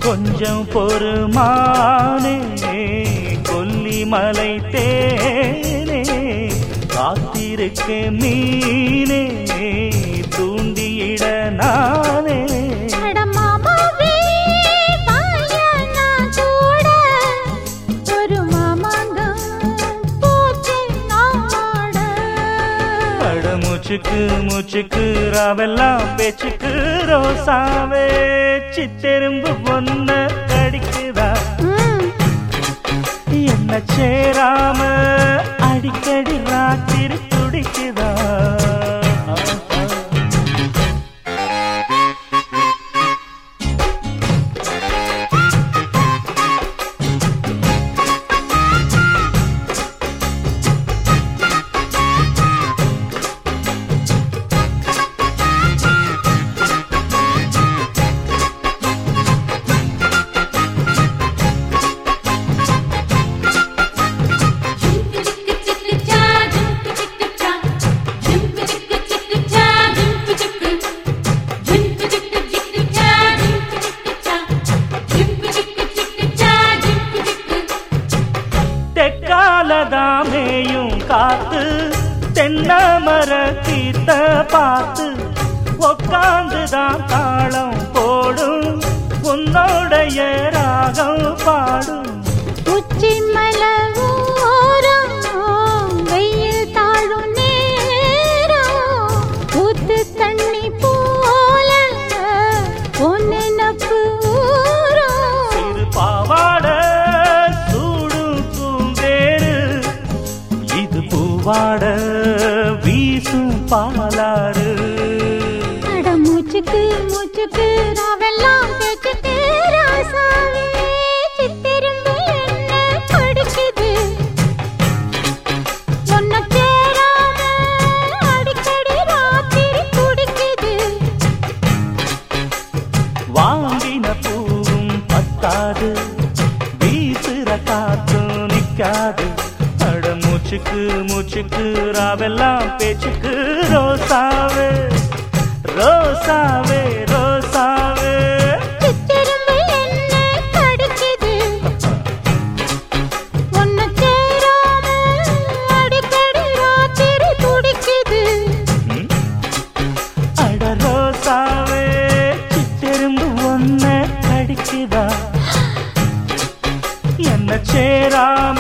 கொஞ்சம் பொறுமானே கொல்லிமலை தேனே காத்திருக்க மீனே தூண்டியிட நானே மூச்சுக்கு மூச்சுக்கு ராவெல்லாம் பேச்சுக்கு ரோசாவே சித்தெரும்பு பொண்ண கடிக்குதா என்ன சேராம அடிக்கடி ராத்திரி துடிக்குதா தெக்காலதாமேயும் காத்து தென்னமர கீத்த பார்த்து உக்காந்துதான் தாளம் போடும் உன்னோடைய ராகம் பாடும் உச்சி மலவோரம் வெயில் தாழும் நேரம் ஊத்து தண்ணி போல ஒன்னு நப்பு சிறு பாவாட வாட வீசும் பாலாறு அட மூச்சுக்கு மூச்சுக்கு ராவெல்லாம் பேச்சுக்கு ராசாவே சித்திரும்பு என்ன படிக்குது ஒன்ன சேராம அடிக்கடி ராத்திரி துடிக்குது வாங்கின பூவும் பத்தாது வீசுற காத்தும் நிக்காது மூச்சுக்கு மூச்சுக்கு ராவெல்லாம் பேச்சுக்கு ரோசாவே ரோசாவே ரோசாவே சித்திரும்பு என்ன கடிக்குது ஒன்ன சேராம அடிக்கடி ராத்திரி துடிக்குது அட ரோசாவே சித்திரும்பு ஒன்ன கடிக்குதா என்ன சேராம